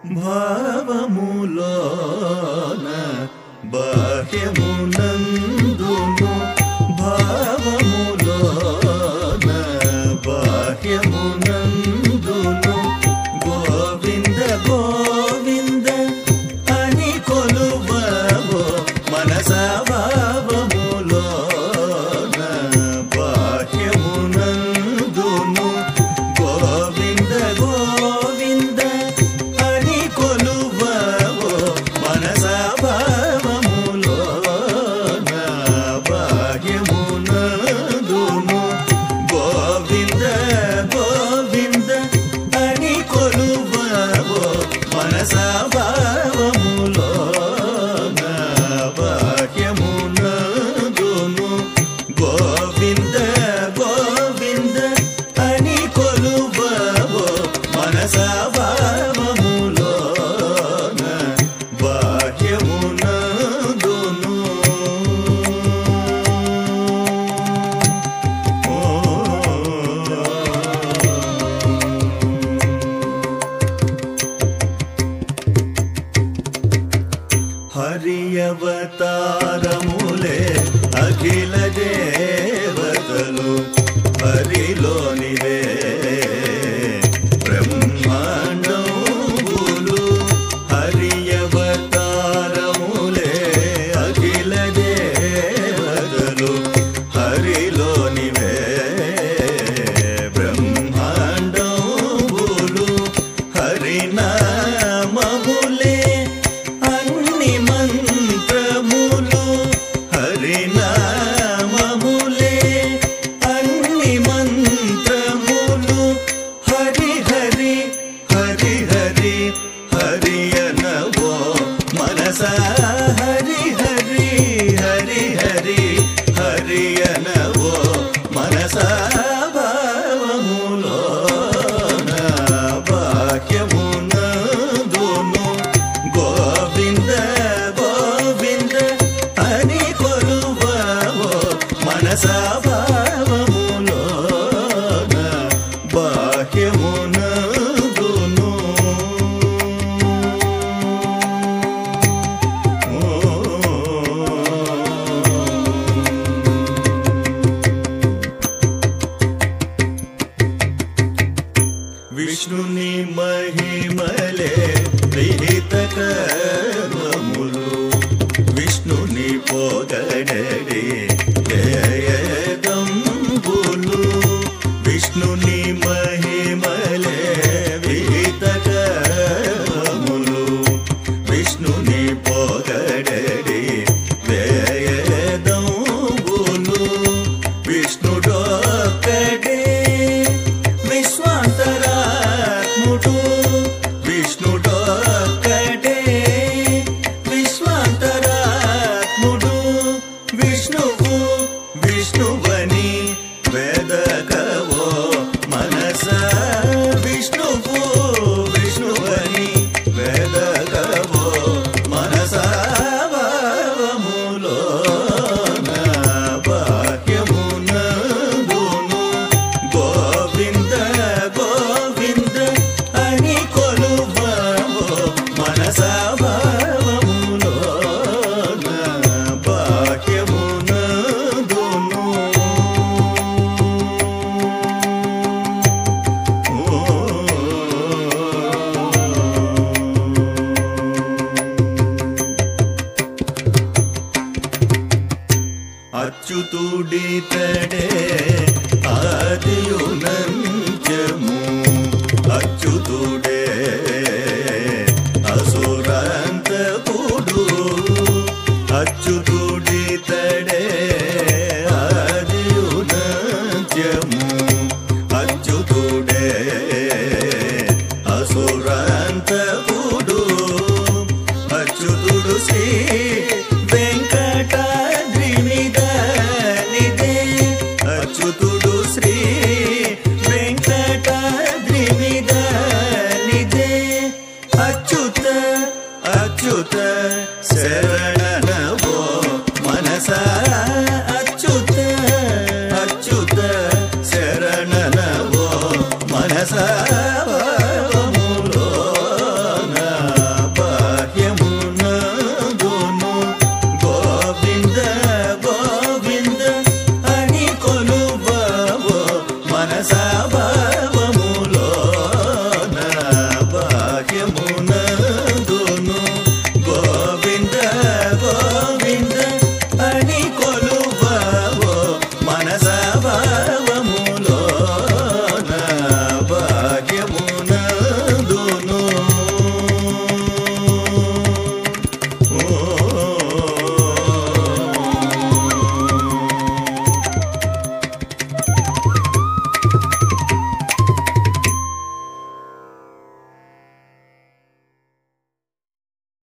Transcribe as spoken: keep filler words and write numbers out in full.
భావములోన బాహ్యమునందును భావములోన బాహ్యమునందును గోవింద గోవింద అని కొలువవో మనసా భావములోన బాహ్యమునందును గోవింద గోవింద అని కొలువవో మనసా భావములోన బాహ్యమునందును గోవింద గోవింద అని కొలువవో మనసా భావములోన బాహ్యమునందును గోవింద గోవింద అని కొలువవో మనసా భావములోన బాహ్యమునందును హరియవతారములే అఖిల దేవతలు హరిలోనివే బ్రహ్మాండములు హరియవతారములే అఖిల దేవతలు హరిలోనివే బ్రహ్మాండములు హరినామములే అన్ని మంత్రములు హరినామములే అన్ని మంత్రములు హరి హరి హరి హరి హరి అనవో మనసా హరి హరి హరి హరి హరి అనవో మనసా భావములోన బాహ్యమునందును గోవింద గోవింద అని కొలువవో మనసా భావములోన బాహ్యమునందును విష్ణుని మహిమలే విహిత కర్మములు విష్ణుని పొగడడి జయదంబులు విష్ణుని మహిమలే విహిత కర్మములు విష్ణుని పొగడడి జయదంబులు విష్ణుడొక్కడే విశ్వాంతరాత్ముడు విష్ణుడొక్కడే విశ్వాంతరాత్ముడు విష్ణువు విష్ణువని వేదకవో మనసా విష్ణువు విష్ణువని వేదకవో మనసా భావములోన బాహ్యమునందును గోవింద గోవింద అని కొలువవో మనసా భావములోన బాహ్యమునందును అచ్యుతుడితడే ఆదియునంత్యము అచ్యుతుడే అసురాంతకుడు అచ్యుతుడితడే ఆదియునంత్యము అచ్యుతుడే అసురాంతకుడు అచ్యుతుడు శ్రీ వెంకటాద్రి మీద నిదే అచ్యుతుడు శ్రీ వెంకటాద్రి మీద సా